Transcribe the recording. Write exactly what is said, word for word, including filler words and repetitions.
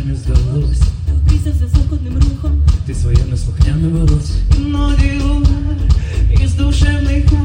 не здалось. Вписав зв'язок одним рухом. Ти своє неслухняне волосся Іноді луна із душевних